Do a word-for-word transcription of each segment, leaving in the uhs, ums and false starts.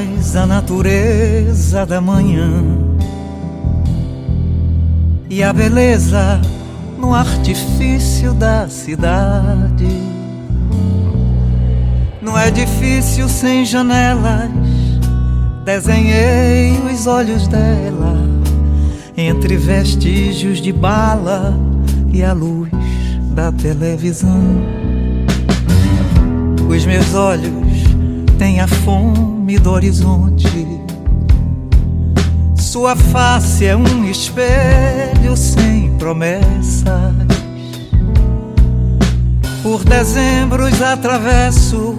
mais a natureza da manhã e a beleza no artifício da cidade. No edifício sem janelas desenhei os olhos dela entre vestígios de bala e a luz da televisão. Os meus olhos têm a fome do horizonte. Sua face é um espelho sem promessas. Por dezembros atravesso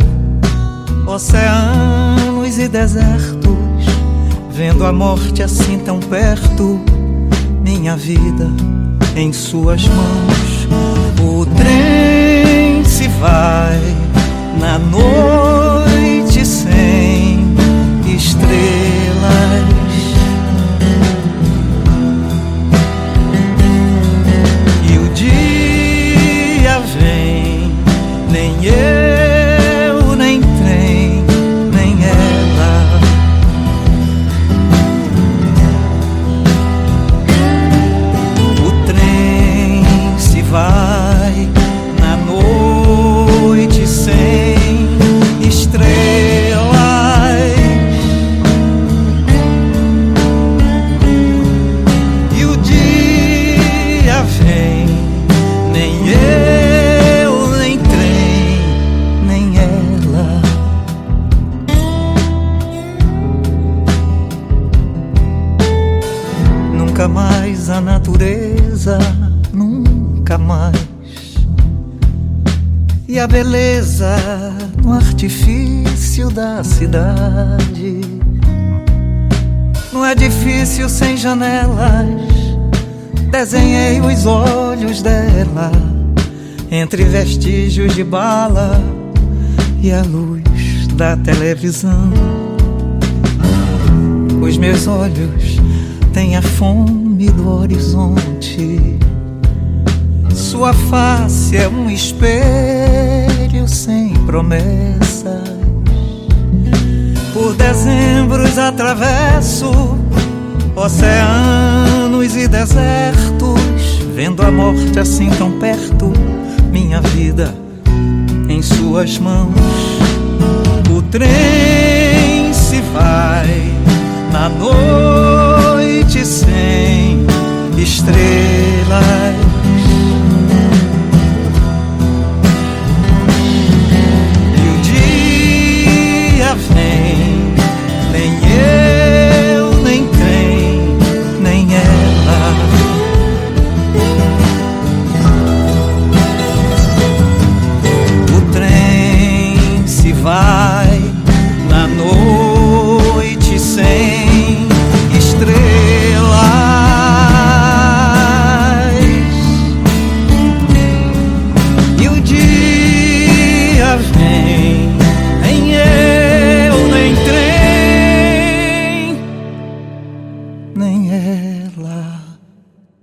oceanos e desertos, vendo a morte assim tão perto, minha vida em suas mãos. O trem se vai na noite sem estrelas, e o dia vem, nem eu, nem trem, nem ela. O trem se vai na noite sem estrelas, e o dia vem, nem eu, nem trem, nem ela. Nunca mais a natureza, nunca mais. E a beleza no artifício da cidade. No edifício sem janelas desenhei os olhos dela entre vestígios de bala e a luz da televisão. Os meus olhos têm a fome do horizonte. Sua face é um espelho sem promessas. Por dezembros atravesso oceanos e desertos, vendo a morte assim tão perto, minha vida em suas mãos. O trem